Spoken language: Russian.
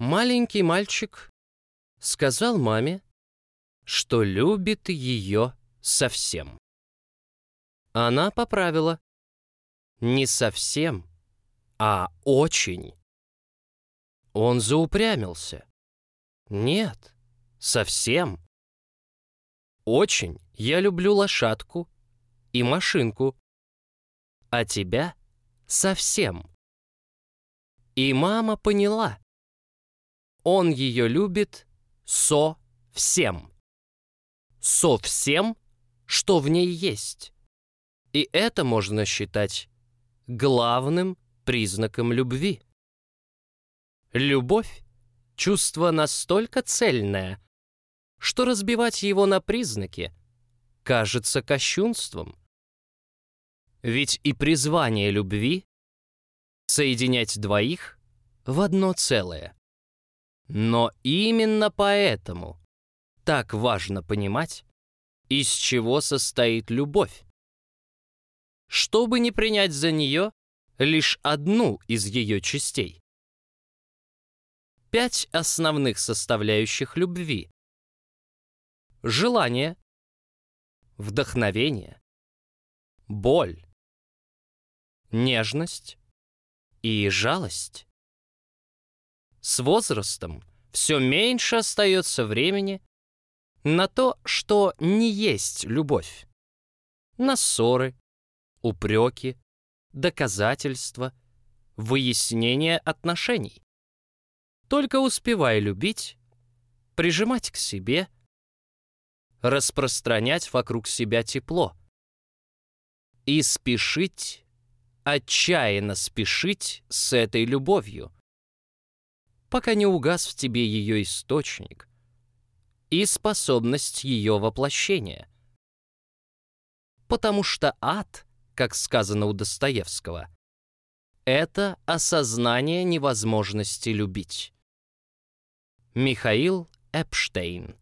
Маленький мальчик сказал маме, что любит ее совсем. Она поправила: не совсем, а очень. Он заупрямился: нет, совсем. Очень я люблю лошадку и машинку, а тебя совсем. И мама поняла: он ее любит со-всем. Со-всем, что в ней есть. И это можно считать главным признаком любви. Любовь — чувство настолько цельное, что разбивать его на признаки кажется кощунством. Ведь и призвание любви — соединять двоих в одно целое. Но именно поэтому так важно понимать, из чего состоит любовь, чтобы не принять за нее лишь одну из ее частей. 5 основных составляющих любви: желание, вдохновение, боль, нежность и жалость. С возрастом все меньше остается времени на то, что не есть любовь, на ссоры, упреки, доказательства, выяснение отношений. Только успевай любить, прижимать к себе, распространять вокруг себя тепло и спешить, отчаянно спешить с этой любовью, пока не угас в тебе ее источник и способность ее воплощения. Потому что ад, как сказано у Достоевского, это осознание невозможности любить. Михаил Эпштейн.